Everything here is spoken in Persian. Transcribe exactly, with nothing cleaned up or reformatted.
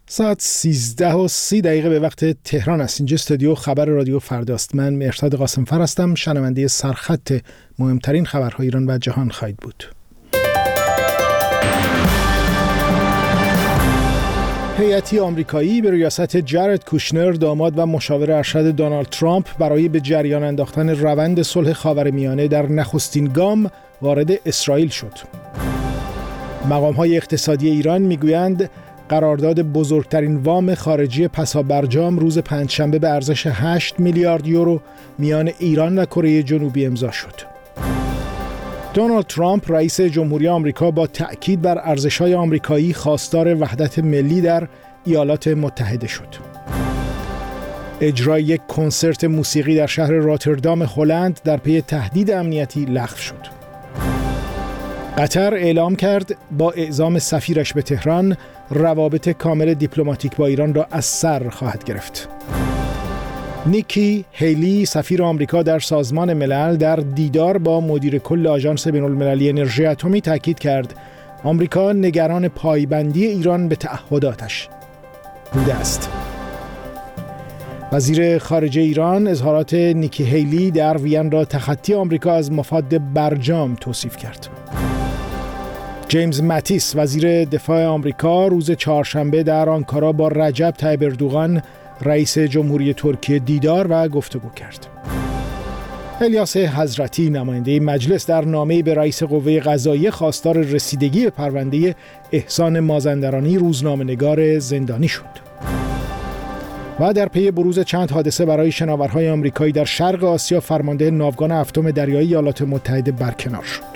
ساعت سیزده و سی دقیقه به وقت تهران است. اینجا استودیو خبر رادیو فرداست. من مهرداد قاسمفر هستم. شنونده سرخط مهمترین خبرهای ایران و جهان خواهید بود. هیئتی آمریکایی به ریاست جارد کوشنر، داماد و مشاور ارشد دونالد ترامپ، برای به جریان انداختن روند صلح خاورمیانه در نخستین گام وارد اسرائیل شد. مقام‌های اقتصادی ایران میگویند قرارداد بزرگترین وام خارجی پسابرجام روز پنجشنبه به ارزش هشت میلیارد یورو میان ایران و کره جنوبی امضا شد. دونالد ترامپ رئیس جمهوری آمریکا با تأکید بر ارزش‌های آمریکایی خواستار وحدت ملی در ایالات متحده شد. اجرای یک کنسرت موسیقی در شهر راتردام هلند در پی تهدید امنیتی لغو شد. قطر اعلام کرد با اعزام سفیرش به تهران روابط کامل دیپلماتیک با ایران را از سر خواهد گرفت. نیکی هیلی، سفیر آمریکا در سازمان ملل، در دیدار با مدیر کل آژانس بین‌المللی انرژی اتمی تاکید کرد آمریکا نگران پایبندی ایران به تعهداتش بوده است. وزیر خارجه ایران اظهارات نیکی هیلی در وین را تخطی آمریکا از مفاد برجام توصیف کرد. جیمز ماتیس، وزیر دفاع آمریکا، روز چهارشنبه در آنکارا با رجب طیب اردوغان، رئیس جمهوری ترکیه، دیدار و گفتگو کرد. الیاس حضرتی، نماینده مجلس، در نامه‌ای به رئیس قوه قضاییه خواستار رسیدگی به پرونده احسان مازندرانی، روزنامه‌نگار زندانی شد. و در پی بروز چند حادثه برای شناورهای آمریکایی در شرق آسیا، فرمانده ناوگان هفتم دریایی ایالات متحده برکنار شد.